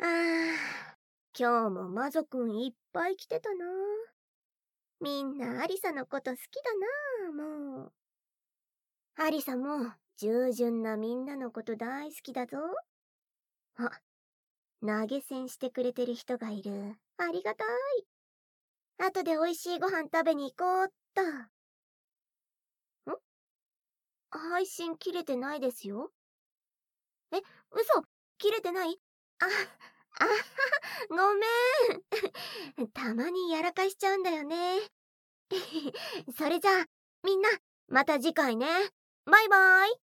今日も魔族くんいっぱい来てたな。みんなアリサのこと好きだな、もう。アリサも従順なみんなのこと大好きだぞ。あ、投げ銭してくれてる人がいる。ありがたい。後で美味しいご飯食べに行こうっと。配信切れてないですよ。嘘、切れてない？ごめん。たまにやらかしちゃうんだよね。それじゃあ、みんな、また次回ね。バイバイ。